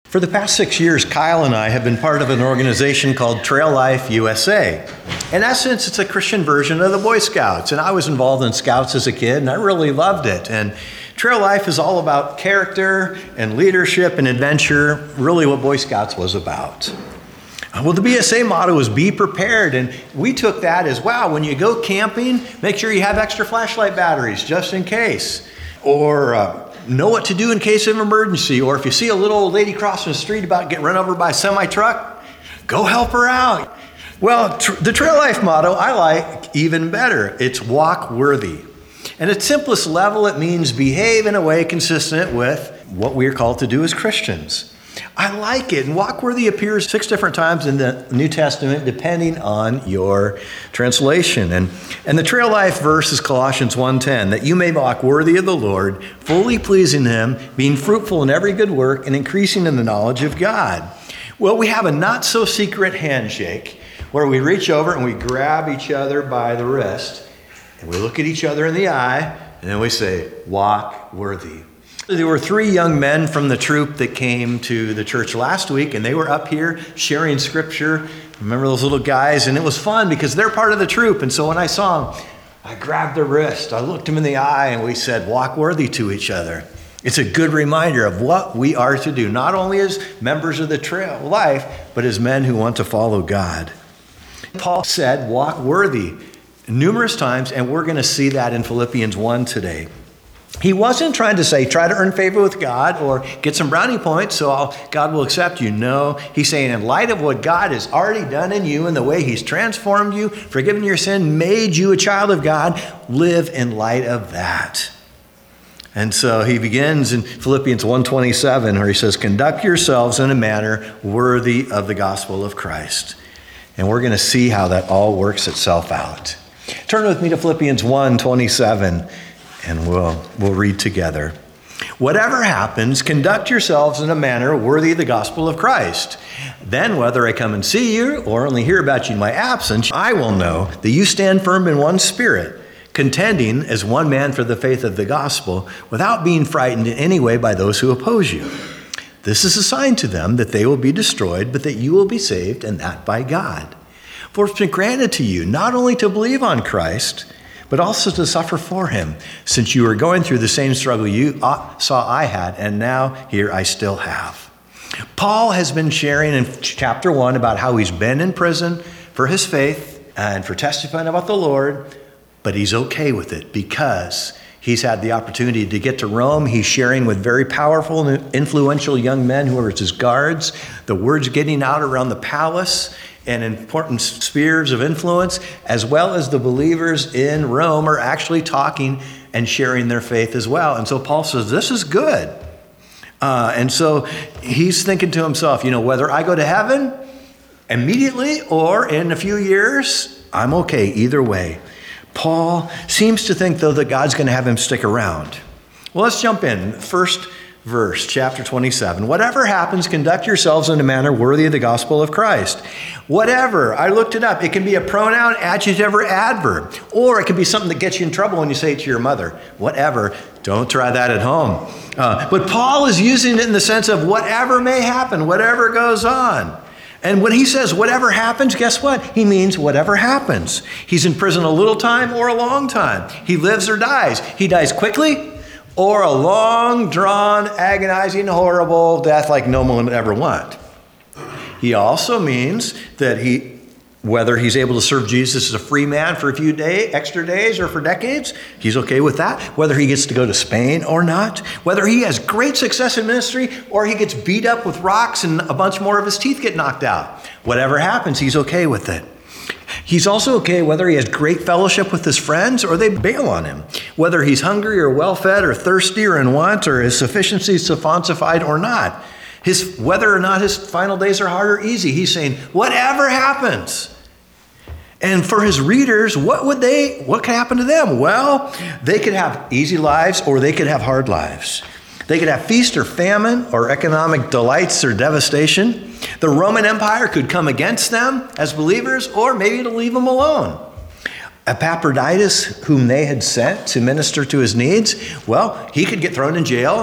For the past 6 years, Kyle and I have been part of an organization called Trail Life USA. In essence, it's a Christian version of the Boy Scouts. And I was involved in Scouts as a kid, and I really loved it. And Trail Life is all about character and leadership and adventure, really what Boy Scouts was about. Well, the BSA motto is be prepared, and we took that as, wow, when you go camping, make sure you have extra flashlight batteries just in case. Or know what to do in case of emergency. Or if you see a little old lady crossing the street about getting run over by a semi-truck, go help her out. Well, the Trail Life motto I like even better. It's walk worthy. And at its simplest level, it means behave in a way consistent with what we are called to do as Christians. I like it. And walk worthy appears 6 different times in the New Testament, depending on your translation. And the Trail Life verse is Colossians 1:10, that you may walk worthy of the Lord, fully pleasing him, being fruitful in every good work, and increasing in the knowledge of God. Well, we have a not-so-secret handshake where we reach over and we grab each other by the wrist, and we look at each other in the eye, and then we say, walk worthy. There were 3 young men from the troop that came to the church last week, and they were up here sharing scripture. Remember those little guys? And it was fun because they're part of the troop. And so when I saw them, I grabbed their wrist, I looked them in the eye, and we said, walk worthy to each other. It's a good reminder of what we are to do, not only as members of the Trail Life, but as men who want to follow God. Paul said, walk worthy numerous times, and we're going to see that in Philippians 1 today. He wasn't trying to say, try to earn favor with God or get some brownie points so God will accept you. No, he's saying in light of what God has already done in you and the way he's transformed you, forgiven your sin, made you a child of God, live in light of that. And so he begins in Philippians 1:27 where he says, conduct yourselves in a manner worthy of the gospel of Christ. And we're going to see how that all works itself out. Turn with me to Philippians 1:27. And we'll read together. Whatever happens, conduct yourselves in a manner worthy of the gospel of Christ. Then whether I come and see you or only hear about you in my absence, I will know that you stand firm in one spirit, contending as one man for the faith of the gospel, without being frightened in any way by those who oppose you. This is a sign to them that they will be destroyed, but that you will be saved, and that by God. For it's been granted to you not only to believe on Christ, but also to suffer for him, since you are going through the same struggle you saw I had, and now here I still have. Paul has been sharing in chapter 1 about how he's been in prison for his faith and for testifying about the Lord, but he's okay with it because he's had the opportunity to get to Rome. He's sharing with very powerful and influential young men who are his guards. The word's getting out around the palace and important spheres of influence, as well as the believers in Rome are actually talking and sharing their faith as well. And so Paul says, this is good. And so he's thinking to himself, whether I go to heaven immediately or in a few years, I'm okay either way. Paul seems to think, though, that God's going to have him stick around. Well, let's jump in. First verse, chapter 27. Whatever happens, conduct yourselves in a manner worthy of the gospel of Christ. Whatever, I looked it up. It can be a pronoun, adjective, or adverb. Or it can be something that gets you in trouble when you say it to your mother. Whatever. Don't try that at home. But Paul is using it in the sense of whatever may happen, whatever goes on. And when he says whatever happens, guess what? He means whatever happens. He's in prison a little time or a long time. He lives or dies. He dies quickly or a long, drawn, agonizing, horrible death like no one would ever want. He also means that whether he's able to serve Jesus as a free man for a few extra days or for decades, he's okay with that. Whether he gets to go to Spain or not. Whether he has great success in ministry or he gets beat up with rocks and a bunch more of his teeth get knocked out. Whatever happens, he's okay with it. He's also okay whether he has great fellowship with his friends or they bail on him. Whether he's hungry or well-fed or thirsty or in want or his sufficiency is suffied or not. Whether or not his final days are hard or easy, he's saying, whatever happens. And for his readers, what could happen to them? Well, they could have easy lives or they could have hard lives. They could have feast or famine or economic delights or devastation. The Roman Empire could come against them as believers, or maybe to leave them alone. Epaphroditus, whom they had sent to minister to his needs, well, he could get thrown in jail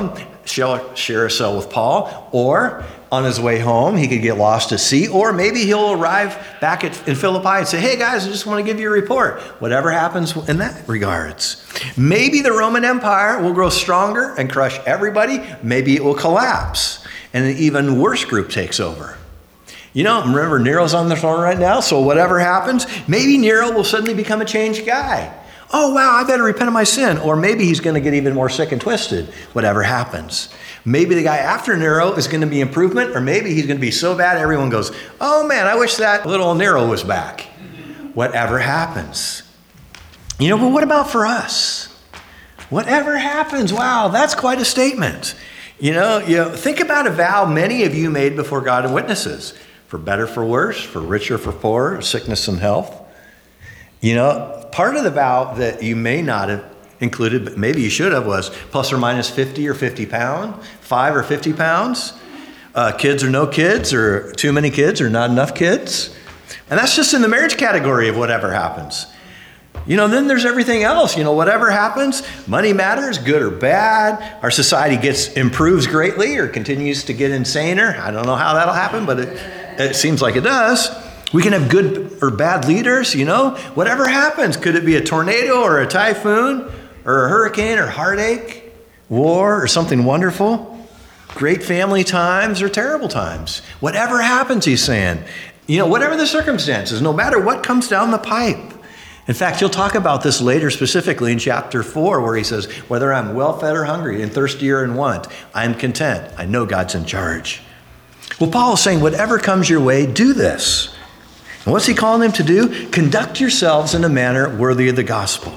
share a cell with Paul, or on his way home, he could get lost at sea, or maybe he'll arrive back in Philippi and say, hey guys, I just want to give you a report. Whatever happens in that regards. Maybe the Roman Empire will grow stronger and crush everybody. Maybe it will collapse and an even worse group takes over. You know, remember Nero's on the throne right now, so whatever happens, maybe Nero will suddenly become a changed guy. Oh, wow, I better repent of my sin. Or maybe he's going to get even more sick and twisted, whatever happens. Maybe the guy after Nero is going to be improvement, or maybe he's going to be so bad everyone goes, oh man, I wish that little Nero was back. Whatever happens. You know, but what about for us? Whatever happens, wow, that's quite a statement. You know, think about a vow many of you made before God and witnesses. For better, for worse, for richer, for poorer, sickness and health. You know, part of the vow that you may not have included, but maybe you should have, was plus or minus 50 or 50 pounds, 5 or 50 pounds, kids or no kids, or too many kids or not enough kids. And that's just in the marriage category of whatever happens. You know, then there's everything else. You know, whatever happens, money matters, good or bad. Our society improves greatly or continues to get insaner. I don't know how that'll happen, but it seems like it does. We can have good or bad leaders, you know, whatever happens. Could it be a tornado or a typhoon or a hurricane or heartache, war or something wonderful? Great family times or terrible times. Whatever happens, he's saying. You know, whatever the circumstances, no matter what comes down the pipe. In fact, he'll talk about this later specifically in chapter 4, where he says, whether I'm well-fed or hungry and thirsty or in want, I'm content. I know God's in charge. Well, Paul is saying, whatever comes your way, do this. And what's he calling them to do? Conduct yourselves in a manner worthy of the gospel.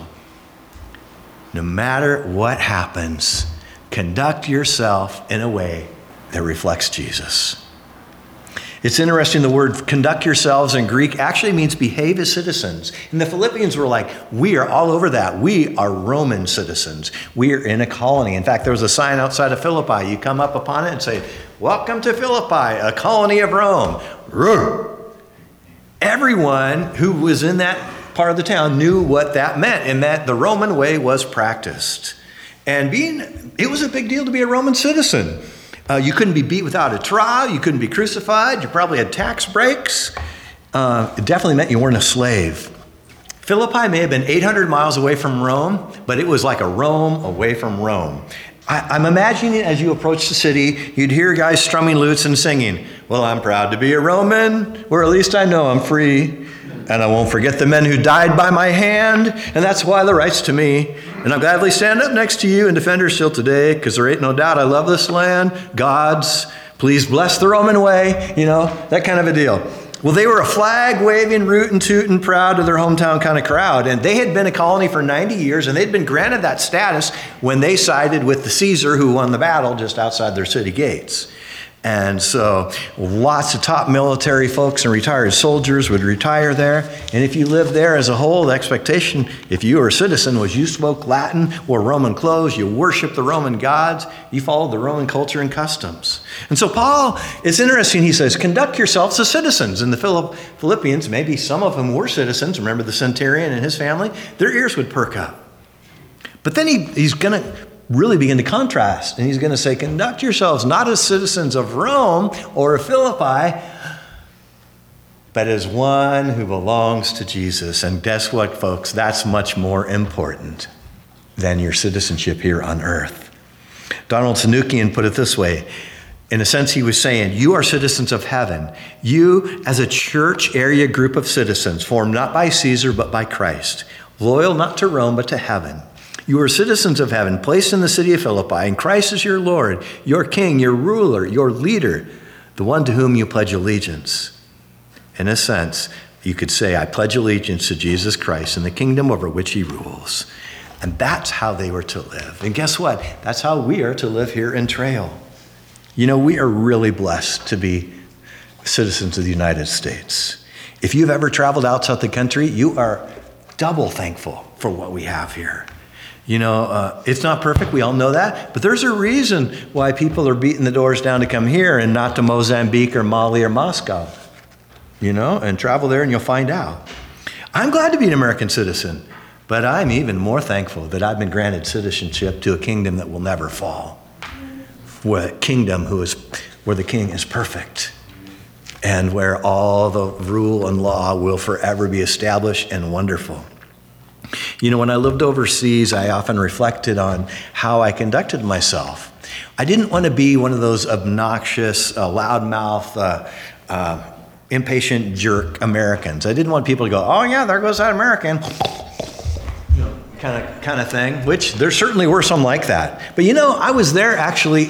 No matter what happens, conduct yourself in a way that reflects Jesus. It's interesting, the word conduct yourselves in Greek actually means behave as citizens. And the Philippians were like, we are all over that. We are Roman citizens. We are in a colony. In fact, there was a sign outside of Philippi. You come up upon it and say, welcome to Philippi, a colony of Rome. Everyone who was in that part of the town knew what that meant, and that the Roman way was practiced. And it was a big deal to be a Roman citizen. You couldn't be beat without a trial. You couldn't be crucified. You probably had tax breaks. It definitely meant you weren't a slave. Philippi may have been 800 miles away from Rome, but it was like a Rome away from Rome. I'm imagining as you approach the city, you'd hear guys strumming lutes and singing, well, I'm proud to be a Roman, or at least I know I'm free. And I won't forget the men who died by my hand, and that's why the right's to me. And I'll gladly stand up next to you and defend her still today, because there ain't no doubt I love this land. God's, please bless the Roman way, you know, that kind of a deal. Well, they were a flag-waving, rootin' tootin', proud of their hometown kind of crowd. And they had been a colony for 90 years, and they'd been granted that status when they sided with the Caesar who won the battle just outside their city gates. And so lots of top military folks and retired soldiers would retire there. And if you lived there as a whole, the expectation, if you were a citizen, was you spoke Latin, wore Roman clothes, you worshiped the Roman gods, you followed the Roman culture and customs. And so Paul, it's interesting, he says, conduct yourselves as citizens. And the Philippians, maybe some of them were citizens, remember the centurion and his family, their ears would perk up. But then he's going to really begin to contrast. And he's going to say, conduct yourselves not as citizens of Rome or of Philippi, but as one who belongs to Jesus. And guess what, folks? That's much more important than your citizenship here on earth. Donald Sanukian put it this way. In a sense, he was saying, you are citizens of heaven. You, as a church area group of citizens, formed not by Caesar, but by Christ, loyal not to Rome, but to heaven. You are citizens of heaven, placed in the city of Philippi, and Christ is your Lord, your King, your ruler, your leader, the one to whom you pledge allegiance. In a sense, you could say, I pledge allegiance to Jesus Christ and the kingdom over which he rules. And that's how they were to live. And guess what? That's how we are to live here in Trail. You know, we are really blessed to be citizens of the United States. If you've ever traveled outside the country, you are double thankful for what we have here. You know, it's not perfect. We all know that. But there's a reason why people are beating the doors down to come here and not to Mozambique or Mali or Moscow. You know, and travel there and you'll find out. I'm glad to be an American citizen, but I'm even more thankful that I've been granted citizenship to a kingdom that will never fall. kingdom where the king is perfect and where all the rule and law will forever be established and wonderful. You know, when I lived overseas, I often reflected on how I conducted myself. I didn't want to be one of those obnoxious, loudmouth, impatient jerk Americans. I didn't want people to go, oh yeah, there goes that American, kind of thing, which there certainly were some like that. But you know, I was there actually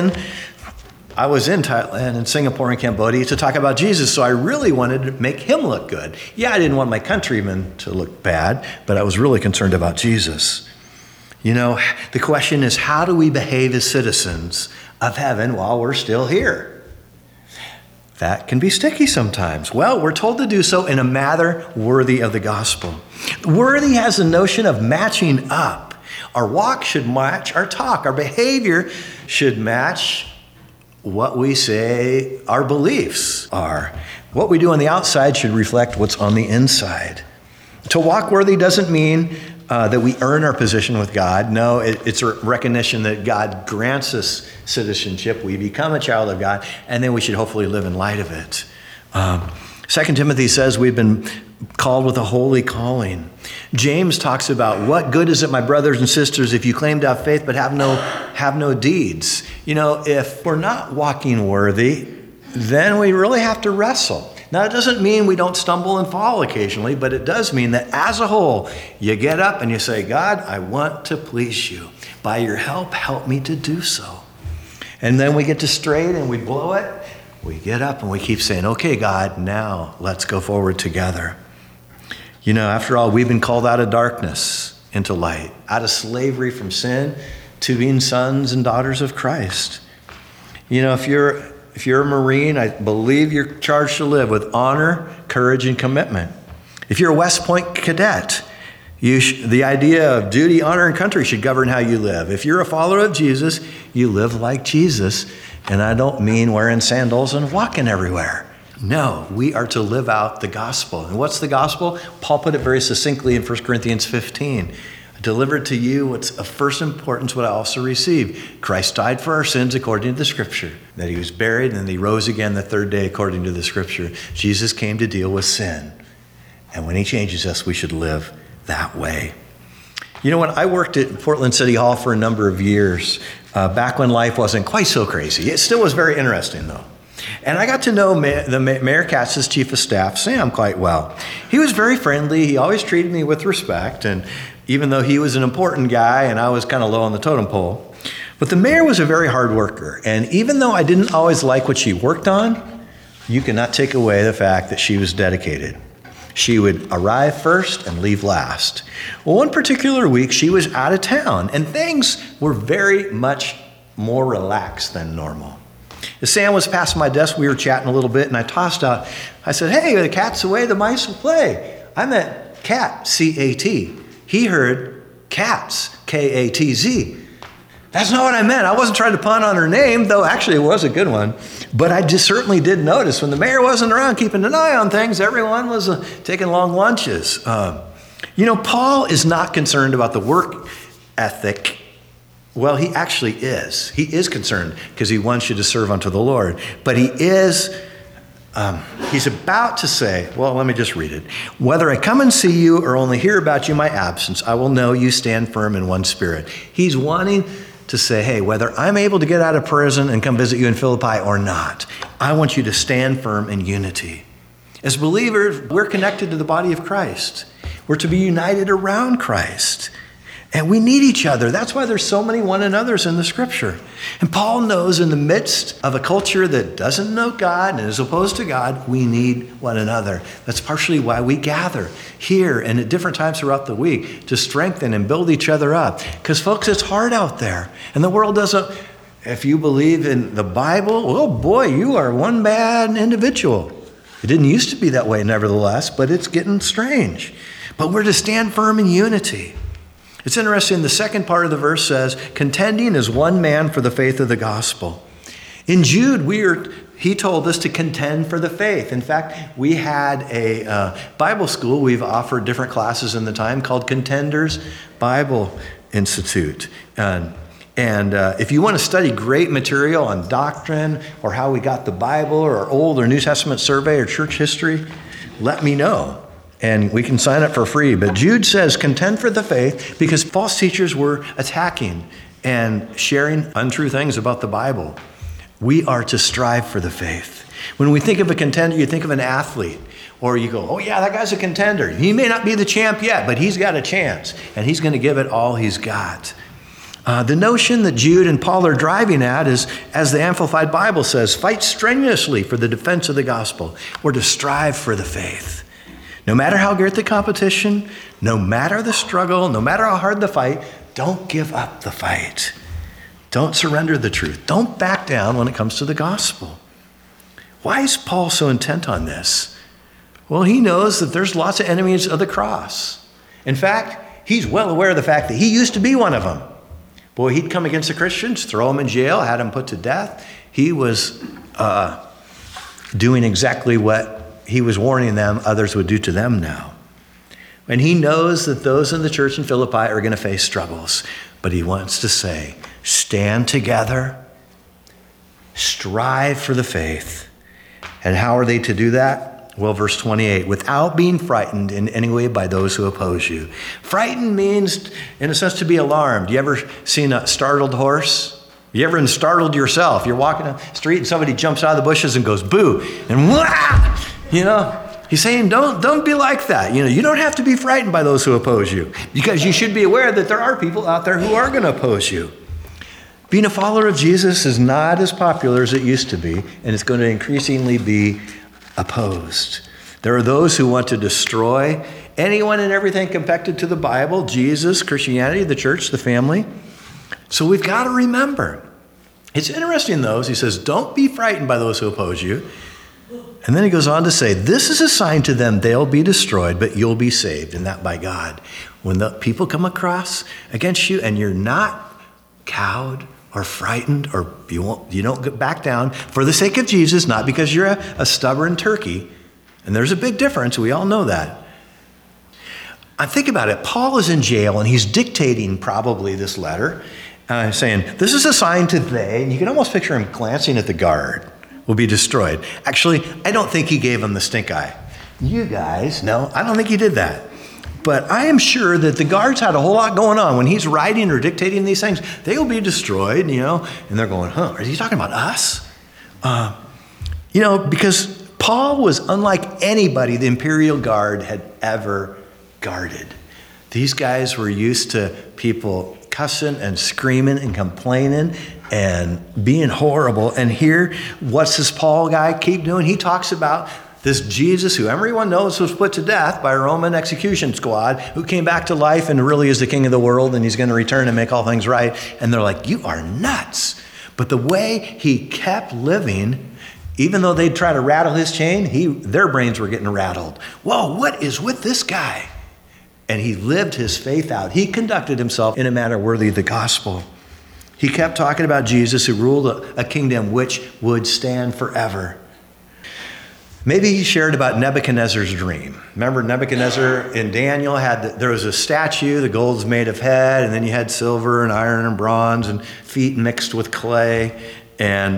I was in Thailand and Singapore and Cambodia to talk about Jesus, so I really wanted to make him look good. Yeah, I didn't want my countrymen to look bad, but I was really concerned about Jesus. You know, the question is, how do we behave as citizens of heaven while we're still here? That can be sticky sometimes. Well, we're told to do so in a manner worthy of the gospel. Worthy has the notion of matching up. Our walk should match our talk. Our behavior should match what we say our beliefs are. What we do on the outside should reflect what's on the inside. To walk worthy doesn't mean that we earn our position with God. No, it's a recognition that God grants us citizenship. We become a child of God, and then we should hopefully live in light of it. 2 Timothy says we've been called with a holy calling. James talks about, what good is it, my brothers and sisters, if you claim to have faith but have no deeds? You know, if we're not walking worthy, then we really have to wrestle. Now, it doesn't mean we don't stumble and fall occasionally, but it does mean that as a whole, you get up and you say, God, I want to please you. By your help me to do so. And then we get straight and we blow it. We get up and we keep saying, okay, God, now let's go forward together. You know, after all, we've been called out of darkness into light, out of slavery from sin to being sons and daughters of Christ. You know, if you're a Marine, I believe you're charged to live with honor, courage, and commitment. If you're a West Point cadet, the idea of duty, honor, and country should govern how you live. If you're a follower of Jesus, you live like Jesus. And I don't mean wearing sandals and walking everywhere. No, we are to live out the gospel. And what's the gospel? Paul put it very succinctly in 1 Corinthians 15. I delivered to you what's of first importance, what I also received. Christ died for our sins according to the scripture, that he was buried and he rose again the third day according to the scripture. Jesus came to deal with sin. And when he changes us, we should live that way. You know, when I worked at Portland City Hall for a number of years, back when life wasn't quite so crazy, it still was very interesting though. And I got to know Mayor Katz's chief of staff, Sam, quite well. He was very friendly. He always treated me with respect. And even though he was an important guy and I was kind of low on the totem pole, but the mayor was a very hard worker. And even though I didn't always like what she worked on, you cannot take away the fact that she was dedicated. She would arrive first and leave last. Well, one particular week, she was out of town, and things were very much more relaxed than normal. As Sam was passing my desk, we were chatting a little bit, and I tossed out, I said, hey, the cat's away, the mice will play. I meant cat, C-A-T. He heard cats, K-A-T-Z. That's not what I meant. I wasn't trying to pun on her name, though actually it was a good one. But I just certainly did notice when the mayor wasn't around keeping an eye on things, everyone was taking long lunches. You know, Paul is not concerned about the work ethic. Well, he actually is. He is concerned because he wants you to serve unto the Lord. But he's about to say, well, let me just read it. Whether I come and see you or only hear about you in my absence, I will know you stand firm in one spirit. He's wanting to say, hey, whether I'm able to get out of prison and come visit you in Philippi or not, I want you to stand firm in unity. As believers, we're connected to the body of Christ. We're to be united around Christ. And we need each other. That's why there's so many one another's in the scripture. And Paul knows in the midst of a culture that doesn't know God and is opposed to God, we need one another. That's partially why we gather here and at different times throughout the week to strengthen and build each other up. Because folks, it's hard out there. And the world doesn't, if you believe in the Bible, oh boy, you are one bad individual. It didn't used to be that way nevertheless, but it's getting strange. But we're to stand firm in unity. It's interesting, the second part of the verse says, contending as one man for the faith of the gospel. In Jude, he told us to contend for the faith. In fact, we had a Bible school. We've offered different classes in the time called Contenders Bible Institute. And And if you want to study great material on doctrine or how we got the Bible or Old or New Testament survey or church history, let me know. And we can sign up for free. But Jude says, contend for the faith, because false teachers were attacking and sharing untrue things about the Bible. We are to strive for the faith. When we think of a contender, you think of an athlete. Or you go, oh yeah, that guy's a contender. He may not be the champ yet, but he's got a chance. And he's going to give it all he's got. The notion that Jude and Paul are driving at is, as the Amplified Bible says, fight strenuously for the defense of the gospel, or to strive for the faith. No matter how great the competition, no matter the struggle, no matter how hard the fight, don't give up the fight. Don't surrender the truth. Don't back down when it comes to the gospel. Why is Paul so intent on this? Well, he knows that there's lots of enemies of the cross. In fact, he's well aware of the fact that he used to be one of them. Boy, he'd come against the Christians, throw them in jail, had them put to death. He was doing exactly what he was warning them others would do to them now. And he knows that those in the church in Philippi are going to face struggles. But he wants to say, stand together, strive for the faith. And how are they to do that? Well, verse 28, without being frightened in any way by those who oppose you. Frightened means, in a sense, to be alarmed. You ever seen a startled horse? You ever been startled yourself? You're walking down the street and somebody jumps out of the bushes and goes, boo, and wah! You know, he's saying, don't be like that. You know, you don't have to be frightened by those who oppose you, because you should be aware that there are people out there who are going to oppose you. Being a follower of Jesus is not as popular as it used to be, and it's going to increasingly be opposed. There are those who want to destroy anyone and everything connected to the Bible, Jesus, Christianity, the church, the family. So we've got to remember. It's interesting, though, as he says, don't be frightened by those who oppose you. And then he goes on to say, this is a sign to them, they'll be destroyed, but you'll be saved, and that by God. When the people come across against you and you're not cowed or frightened, or you don't get back down for the sake of Jesus, not because you're a stubborn turkey. And there's a big difference. We all know that. I think about it. Paul is in jail and he's dictating probably this letter, saying, this is a sign to they, and you can almost picture him glancing at the guard, will be destroyed. Actually, I don't think he gave him the stink eye. You guys, no, I don't think he did that. But I am sure that the guards had a whole lot going on. When he's writing or dictating these things, they will be destroyed, you know, and they're going, is he talking about us? Because Paul was unlike anybody the imperial guard had ever guarded. These guys were used to people cussing and screaming and complaining and being horrible. And here, what's this Paul guy keep doing? He talks about this Jesus who everyone knows was put to death by a Roman execution squad, who came back to life and really is the king of the world, and he's going to return and make all things right. And they're like, you are nuts. But the way he kept living, even though they'd try to rattle his chain, their brains were getting rattled. Whoa, what is with this guy? And he lived his faith out. He conducted himself in a manner worthy of the gospel. He kept talking about Jesus who ruled a kingdom which would stand forever. Maybe he shared about Nebuchadnezzar's dream. Remember Nebuchadnezzar in Daniel there was a statue, the gold's made of head, and then you had silver and iron and bronze and feet mixed with clay. And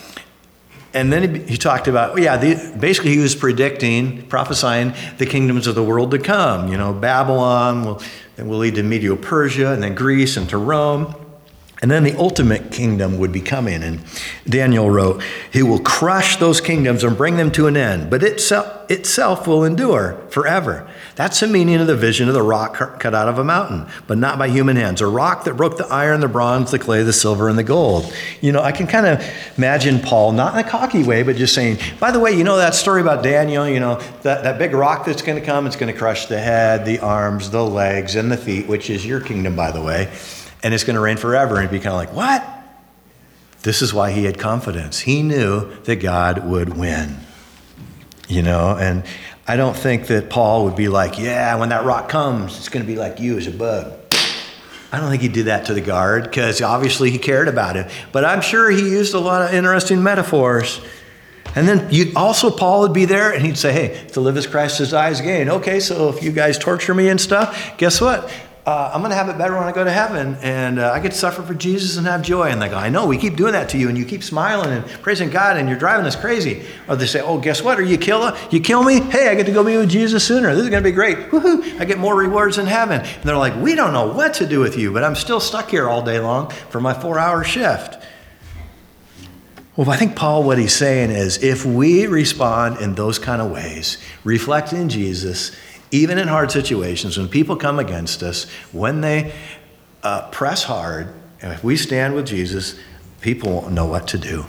then he talked about, basically he was prophesying the kingdoms of the world to come. You know, Babylon will lead to Medo-Persia, and then Greece and to Rome. And then the ultimate kingdom would be coming. And Daniel wrote, he will crush those kingdoms and bring them to an end, but itself will endure forever. That's the meaning of the vision of the rock cut out of a mountain, but not by human hands. A rock that broke the iron, the bronze, the clay, the silver, and the gold. You know, I can kind of imagine Paul, not in a cocky way, but just saying, by the way, you know that story about Daniel, you know, that big rock that's going to come, it's going to crush the head, the arms, the legs, and the feet, which is your kingdom, by the way. And it's going to reign forever. And he'd be kind of like, what? This is why he had confidence. He knew that God would win. You know, and I don't think that Paul would be like, when that rock comes, it's going to be like you as a bug. I don't think he'd do that to the guard, because obviously he cared about it. But I'm sure he used a lot of interesting metaphors. And then Paul would be there and he'd say, hey, to live as Christ as I is gain. Okay, so if you guys torture me and stuff, guess what? I'm going to have it better when I go to heaven, and I get to suffer for Jesus and have joy. And they go, I know, we keep doing that to you, and you keep smiling and praising God, and you're driving us crazy. Or they say, oh, guess what? Are you kill me? Hey, I get to go be with Jesus sooner. This is going to be great. Woohoo! I get more rewards in heaven. And they're like, we don't know what to do with you, but I'm still stuck here all day long for my 4-hour shift. Well, I think Paul, what he's saying is, if we respond in those kind of ways, reflecting Jesus, even in hard situations, when people come against us, when they press hard, and if we stand with Jesus, people won't know what to do.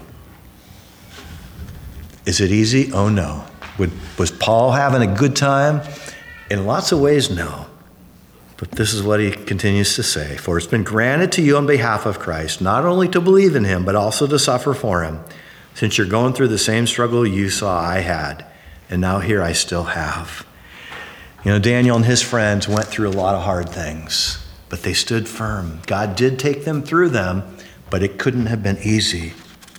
Is it easy? Oh, no. Was Paul having a good time? In lots of ways, no. But this is what he continues to say. For it's been granted to you on behalf of Christ, not only to believe in him, but also to suffer for him, since you're going through the same struggle you saw I had, and now here I still have. You know, Daniel and his friends went through a lot of hard things, but they stood firm. God did take them through them, but it couldn't have been easy.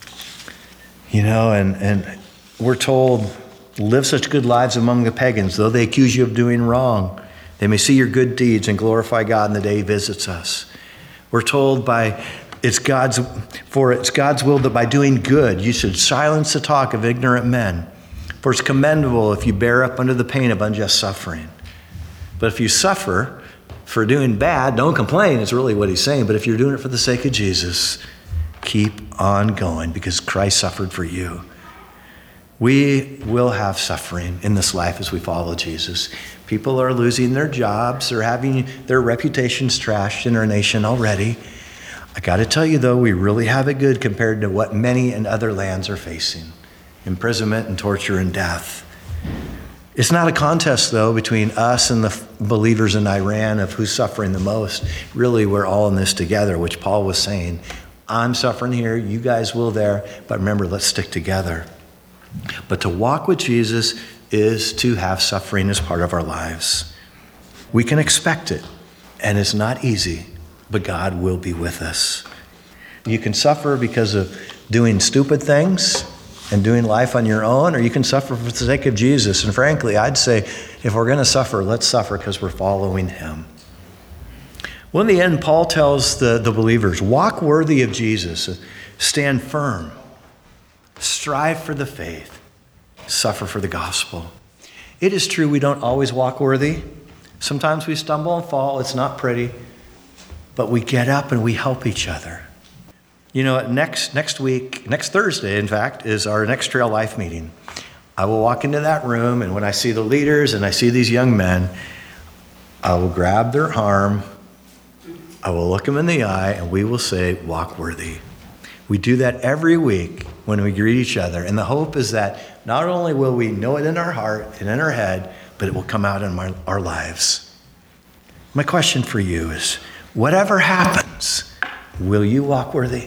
You know, and we're told, live such good lives among the pagans, though they accuse you of doing wrong. They may see your good deeds and glorify God in the day he visits us. We're told it's God's will that by doing good, you should silence the talk of ignorant men. For it's commendable if you bear up under the pain of unjust suffering. But if you suffer for doing bad, don't complain, is really what he's saying. But if you're doing it for the sake of Jesus, keep on going, because Christ suffered for you. We will have suffering in this life as we follow Jesus. People are losing their jobs. They're having their reputations trashed in our nation already. I got to tell you, though, we really have it good compared to what many in other lands are facing. Imprisonment and torture and death. It's not a contest, though, between us and the believers in Iran of who's suffering the most. Really, we're all in this together, which Paul was saying. I'm suffering here, you guys will there, but remember, let's stick together. But to walk with Jesus is to have suffering as part of our lives. We can expect it, and it's not easy, but God will be with us. You can suffer because of doing stupid things and doing life on your own, or you can suffer for the sake of Jesus. And frankly, I'd say if we're going to suffer, let's suffer because we're following him. Well, in the end, Paul tells the believers, walk worthy of Jesus, stand firm, strive for the faith, suffer for the gospel. It is true we don't always walk worthy. Sometimes we stumble and fall. It's not pretty. But we get up and we help each other. You know, next Thursday, in fact, is our next Trail Life meeting. I will walk into that room, and when I see the leaders and I see these young men, I will grab their arm, I will look them in the eye, and we will say, walk worthy. We do that every week when we greet each other. And the hope is that not only will we know it in our heart and in our head, but it will come out in our lives. My question for you is, whatever happens, will you walk worthy?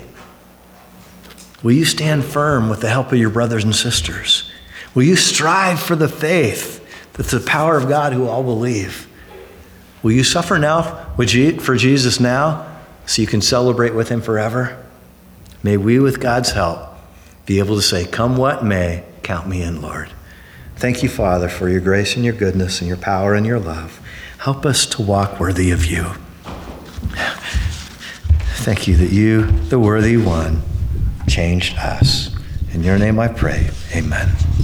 Will you stand firm with the help of your brothers and sisters? Will you strive for the faith that's the power of God who all believe? Will you suffer now for Jesus now so you can celebrate with him forever? May we, with God's help, be able to say, come what may, count me in, Lord. Thank you, Father, for your grace and your goodness and your power and your love. Help us to walk worthy of you. Thank you that you, the worthy one, changed us. In your name I pray, amen.